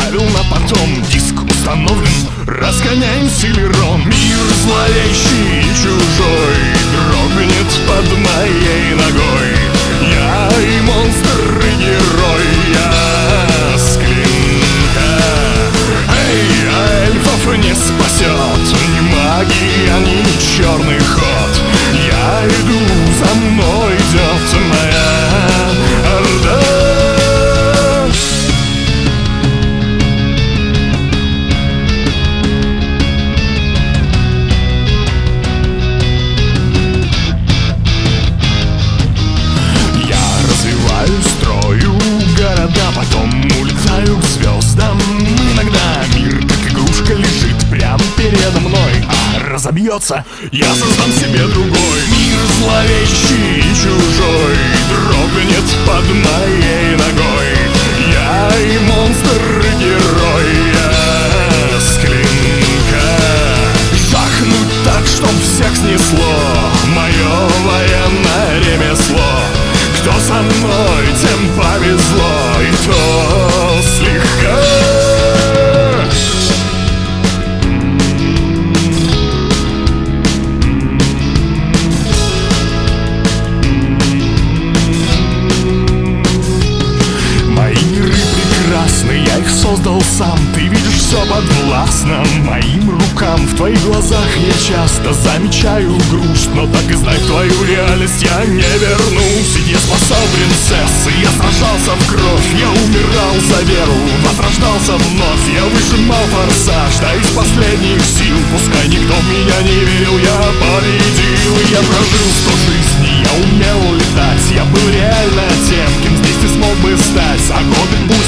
оставил на потом. Диск установлен, разгоняем Селерон. Мир зловещий и чужой дрогнет под моей ногой. Я и монстр, и герой, я с клинка. Эй, а эльфов не спасет ни магия, ни черный ход. Я иду, за мной идет моя орда. Строю города, потом улетаю к звездам. Иногда мир, как игрушка, лежит прямо передо мной. А разобьется, я создам себе другой. Мир зловещий и чужой дрогнет под моей ногой. Я и монстр, и герой, я с клинка. Жахнуть так, чтоб всех снесло мое военное ремесло. Кто со мной, тем повезло, и то слегка. Мои миры прекрасны, я их создал сам. Ты видишь, все подвластно моим рукам. В твоих глазах я часто замечаю грусть, но так и знай, в твою реальность я не вернусь. Я спасал принцессы, я сражался в кровь, я умирал за веру, возрождался вновь. Я выжимал форсаж, да из последних сил. Пускай никто в меня не верил, я победил. И я прожил 100 жизней, я умел летать. Я был реально тем, кем здесь не смог бы стать. А годы